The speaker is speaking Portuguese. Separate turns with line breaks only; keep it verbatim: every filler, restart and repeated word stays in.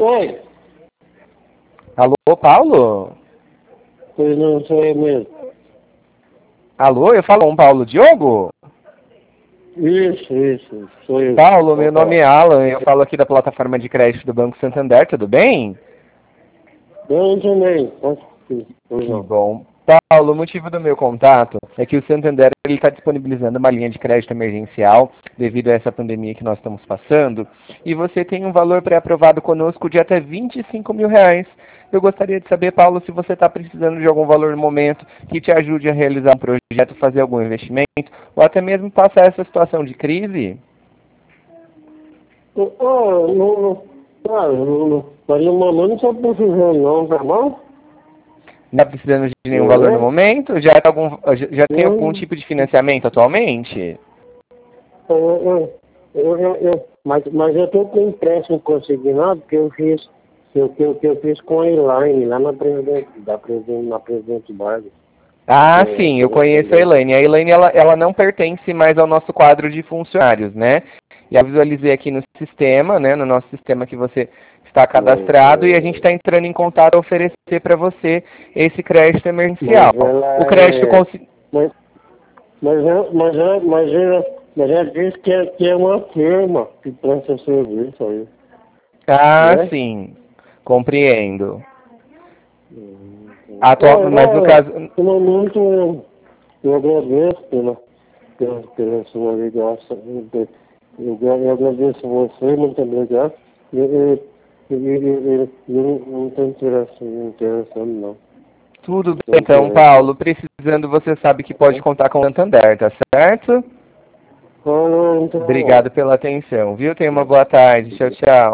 Oi.
Alô, Paulo?
Pois não, sou eu mesmo.
Alô, eu falo com o Paulo Diogo?
Isso, isso, sou eu.
Paulo, meu
Pode
nome
falar.
é Alan, eu falo aqui da plataforma de crédito do Banco Santander, tudo bem?
Bem também. Posso sim, pois
Que
não.
bom. Paulo, o motivo do meu contato é que o Santander está disponibilizando uma linha de crédito emergencial devido a essa pandemia que nós estamos passando e você tem um valor pré-aprovado conosco de até vinte e cinco mil reais. Eu gostaria de saber, Paulo, se você está precisando de algum valor no momento que te ajude a realizar um projeto, fazer algum investimento ou até mesmo passar essa situação de crise.
Ah, não, não. Ah, não, não. Mas no momento não estou precisando não, tá bom?
Não está precisando de nenhum valor no
Uhum.
momento? Já, tá algum, já já tem algum
Hum,
tipo de financiamento atualmente?
eu, eu, eu, eu, eu- mas, mas eu estou com empréstimo consignado que eu fiz, que eu, que eu, que eu fiz com a Elaine, lá na presidente, da presidente, na Presidente Vargas.
Ah,
É,
sim, eu conheço a
correspondente.
Elaine. A Elaine, ela, ela não pertence mais ao nosso quadro de funcionários, né? E eu visualizei aqui no sistema, né, no nosso sistema que você está
Mas,
cadastrado e a gente
é,
está entrando em contato para oferecer para você esse crédito emergencial.
mas ela
O crédito
é.
consi...
Mas, mas, ela, mas, ela, mas, ela, mas ela diz que é, que é uma firma que presta serviço aí,
Ah,
né?
sim, compreendo.
Hum,
Atual...
Olha,
Mas no
olha,
caso...
no momento eu, eu agradeço pela, pela, pela sua ligação. Eu, eu, eu agradeço a você, muito obrigado. Eu, eu, eu, eu, eu, eu não estou interessado, interessado, não.
Tudo
Não
bem, então,
interessa, não.
Paulo. Precisando, você sabe que pode
Tá?
contar com o Santander, tá certo?
Olha, então,
Obrigado pela atenção, viu? Tenha uma boa tarde. Tchau,
ó.
tchau.